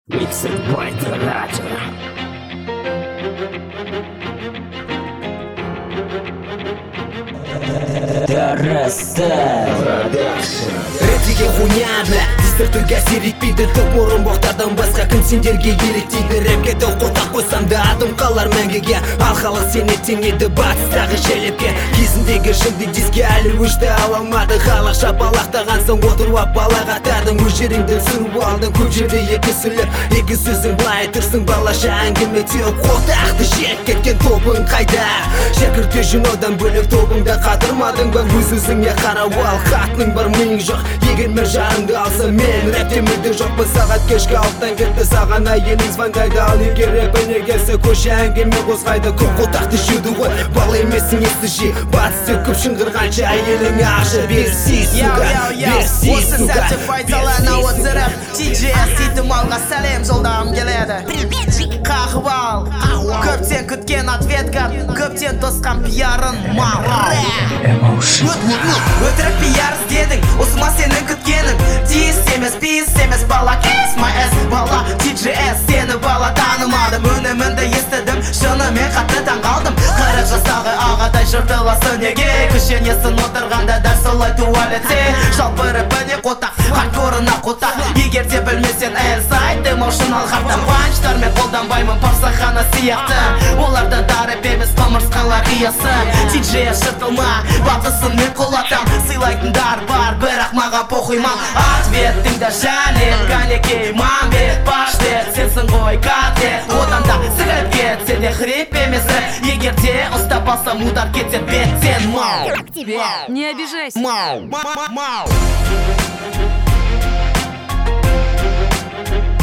Mixed by the Latter. Ретиге хуйняны дистертуге сирикпейді топ орынбоқтардан басқа кім сендерге еліктейді. Рэпке дау қотақ қойсам да адым қалар мәңгіге. Ал халық сені теңеді батыстағы желепке. Кезіндегі жынды диске әлі өшті ала алмады. Халық шапалақтаған соң отыруап балағаттардың. Өз жеріңді сүріп алдың көп жерде екі сөйлеп. Екі сөзің былай тұрсың балаша әңгіме теуіп. Қотақты жек кеткен тобың қайда? Шәкіртке жинодан бөлек тобыңда қатырмадың ба? Өз-өзіңе қарап ал қатының бар миың жоқ. Егер мен жарыңды алса мен рэпте мүлде жоқпын. Сағат кешкі алттан кетті саған әйелің звондайды. Ал егер рэпіне келсе көше әңгіме қозғайды. Көп қолтақты жеуді ғой бал емесің есті жи. Батысты көп шыңғырғанша әйеліңе ақша берсей сука, берсей осы сука. сәтті пайдалана отырып TJS дейтім алға сәлем жолдағым келеді. Қағып ал көптен күткен ответка, көптен тосқан пиарын өтірік пиар іздедің, осыма сенің күткенің. Дис емес бала, kiss my ass бала. TJS сені бала танымадым, өнімінді естідім, шынымен қатты таң қалдым. 40 жастағы ағатай жыртыласы неге? Күшенесін отырғанда дәл солай туалетте. Жалпы рэпіне қотақ, хардкорына қотақ. Егер де білмесен эльсайд эмоtional хардтан панчтармен қолданбаймын парсахана сияқты. Оларда да рэп емес қымырсқалар иясы. TJS жыртылма, батысын мен құлатам. Сыйлайтындар бар, бірақ маған похуйман. Ответтіңді жәлет, канекей мамбет, паштет. Сенсің ғой катлет, одан да сігіліп кет. Сенде хрип емес рэп, егер де ұстап алсам удар кетет беттен. Мау, Не обижайся. мау.